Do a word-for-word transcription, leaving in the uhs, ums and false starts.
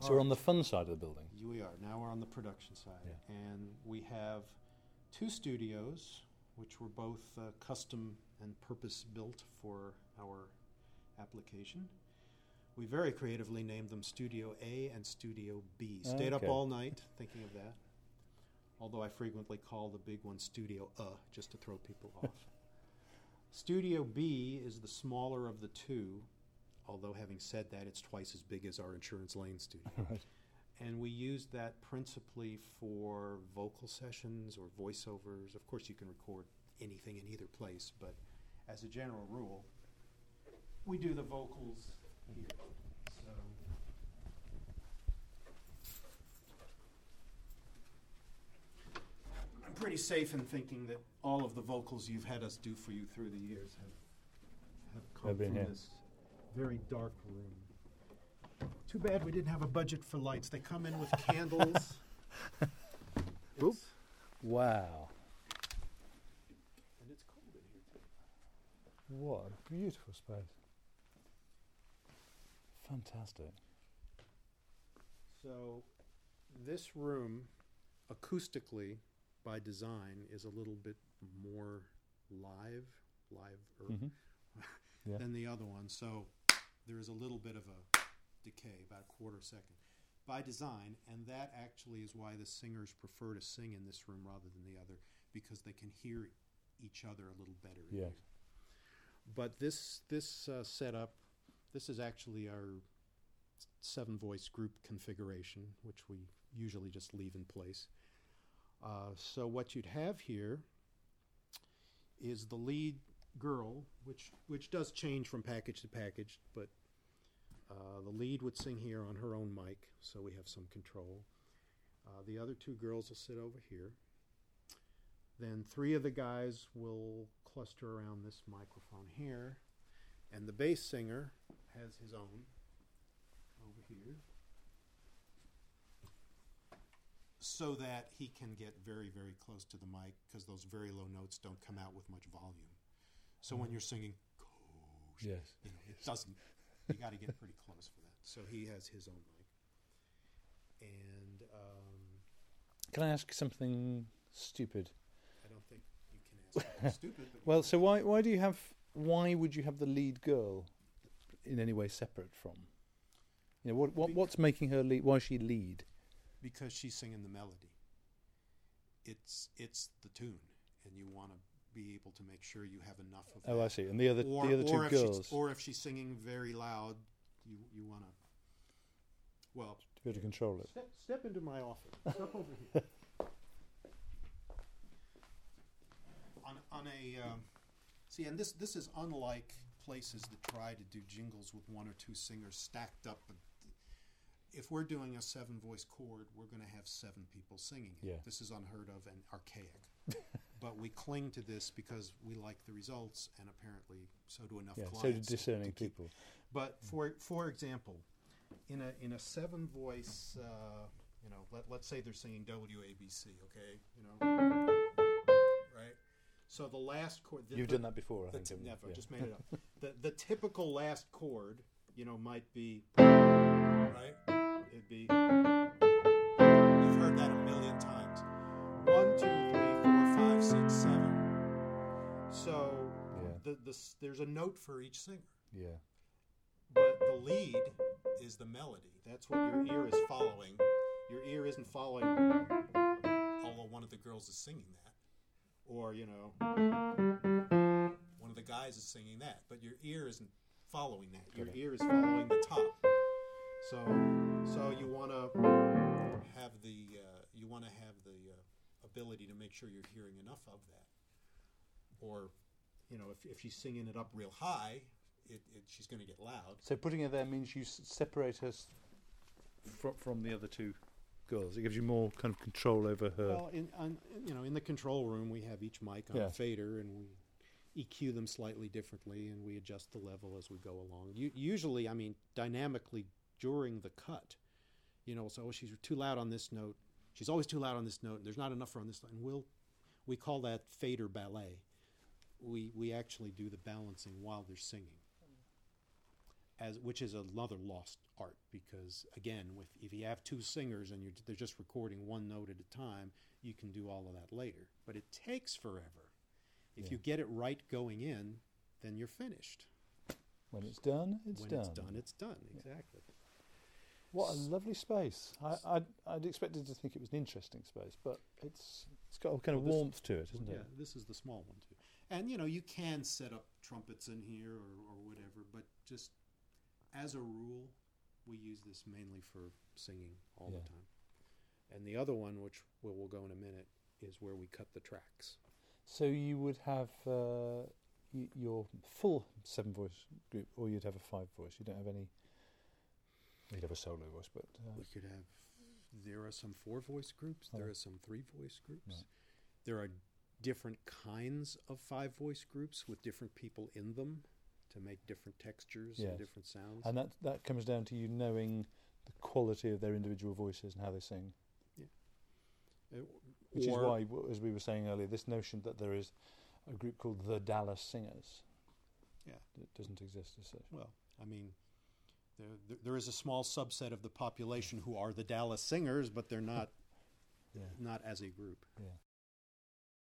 So we're on the fun side of the building. We are. Now we're on the production side. Yeah. And we have two studios, which were both uh, custom and purpose-built for our application. We very creatively named them Studio A and Studio B. Stayed Okay. up all night thinking of that, although I frequently call the big one Studio A, just to throw people off. Studio B is the smaller of the two, although having said that, it's twice as big as our Insurance Lane studio. Right. And we use that principally for vocal sessions or voiceovers. Of course, you can record anything in either place, but as a general rule, we do the vocals here. So I'm pretty safe in thinking that all of the vocals you've had us do for you through the years have, have come Have been from here. this very dark room. Too bad we didn't have a budget for lights. They come in with candles. Oop. It's- Wow. And it's cold in here too. What a beautiful space. Fantastic. So this room, acoustically, by design, is a little bit more live, live Mhm. Yeah. than the other one. So there is a little bit of a decay, about a quarter second, by design, and that actually is why the singers prefer to sing in this room rather than the other, because they can hear each other a little better. in Yes. here. But this this uh, setup, this is actually our seven voice group configuration, which we usually just leave in place. Uh, so what you'd have here is the lead girl, which which does change from package to package, but uh, the lead would sing here on her own mic, so we have some control. Uh, the other two girls will sit over here. Then three of the guys will cluster around this microphone here, and the bass singer has his own over here, so that he can get very, very close to the mic, because those very low notes don't come out with much volume. So when you're singing, Yes. you know, it doesn't. You got to get pretty close for that. So he has his own mic. And um, Can I ask something stupid? I don't think you can ask anything stupid. But you Well, can. so why why do you have why would you have the lead girl in any way separate from? You know, what what what's making her lead? Why is she lead? Because she's singing the melody. It's it's the tune, and you want to be able to make sure you have enough of Oh, that. I see. And the other Or, the other two or if girls she's, or if she's singing very loud, you you want to. Well, to be able to control it. step step into my office. Step over here. on on a um, see, and this this is unlike places that try to do jingles with one or two singers stacked up. If we're doing a seven voice chord, we're going to have seven people singing it. Yeah. This is unheard of and archaic. But we cling to this because we like the results, and apparently so do enough Yeah, so do clients. discerning to keep- people. But for for example, in a in a seven voice, uh, you know, let let's say they're singing W A B C, okay, you know, right? So the last chord. The, You've the, done that before, I the think. t- haven't you? never, Yeah. just made it up. the the typical last chord, you know, might be right. It'd be. You've heard that a million times. One, two, three, four, five, six, seven. So Yeah. the the s- there's a note for each singer. Yeah. But the lead is the melody. That's what your ear is following. Your ear isn't following, although one of the girls is singing that. Or, you know, one of the guys is singing that. But your ear isn't following that. Your ear is following the top. So so you want to have the, uh, you want to have the uh, ability to make sure you're hearing enough of that. Or, you know, if, if she's singing it up real high, It, it, she's going to get loud. So putting her there means you s- separate her s- from from the other two girls. It gives you more kind of control over her. Well, in on, you know, in the control room, we have each mic on Yeah. a fader, and we E Q them slightly differently, and we adjust the level as we go along. U- usually, I mean, dynamically during the cut, you know, so oh, she's too loud on this note. She's always too loud on this note. And there's not enough for on this note. And we'll we call that fader ballet. We we actually do the balancing while they're singing. as which is another lost art, because again, with if you have two singers and you're, they're just recording one note at a time, you can do all of that later. But it takes forever. If Yeah. you get it right going in, then you're finished. When it's done, it's when done. it's done, it's done. Yeah. Exactly. What a lovely space. I, I'd, I'd expected to think it was an interesting space, but it's it's got a kind of Well, this- warmth to it, isn't yeah, it? this is the small one too. And you know, you can set up trumpets in here or, or whatever, but just as a rule, we use this mainly for singing all Yeah. the time. And the other one, which we'll, we'll go in a minute, is where we cut the tracks. So you would have uh, y- your full seven voice group, or you'd have a five voice. You don't have any. You'd have a solo voice, but uh, We could have, there are some four voice groups, there Oh. are some three voice groups. Right. There are different kinds of five voice groups with different people in them to make different textures Yes. and different sounds. and that that comes down to you knowing the quality of their individual voices and how they sing. Uh, Which or- is why, w- as we were saying earlier, this notion that there is a group called the Dallas Singers. Yeah. It doesn't exist as such. Well, I mean, there, there, there is a small subset of the population who are the Dallas Singers, but they're not Yeah. not as a group. Yeah.